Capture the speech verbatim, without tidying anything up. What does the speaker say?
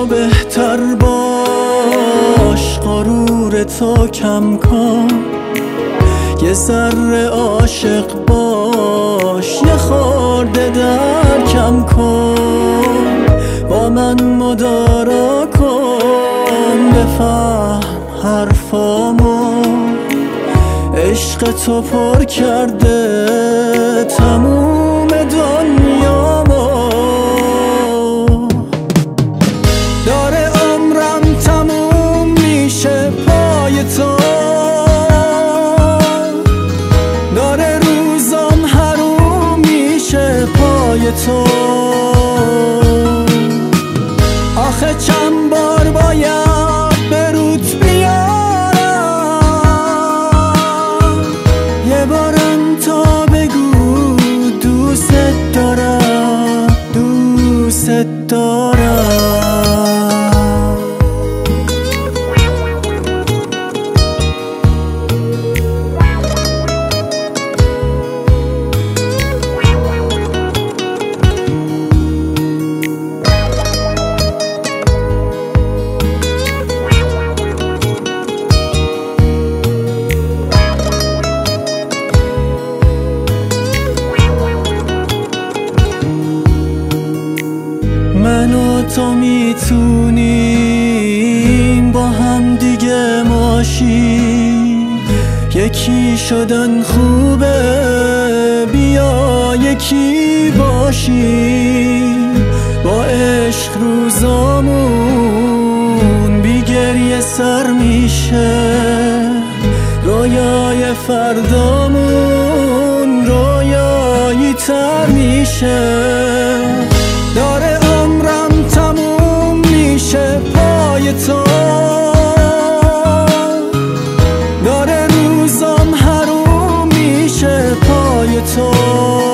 تو بهتر باش، غرور تو کم کن، یه ذره عاشق باش، یه خورده در کم کن، با من مدارا کن، بفهم حرفامو، عشق تو پر کرده تموم دنیامو. داره عمرم تموم میشه پای تو، داره روزم حروم میشه پای تو. آخه چند بار باید به روت بیارم، یه بارم تا بگو دوست دارم، دوست دارم. من و تو میتونیم با هم دیگه ماشیم، یکی شدن خوبه بیا یکی باشیم، با عشق روزامون بی گریه سر میشه، رویای فردامون رویایی تر میشه. داره عمرم تموم میشه پای تو، داره روزم حروم میشه پای تو.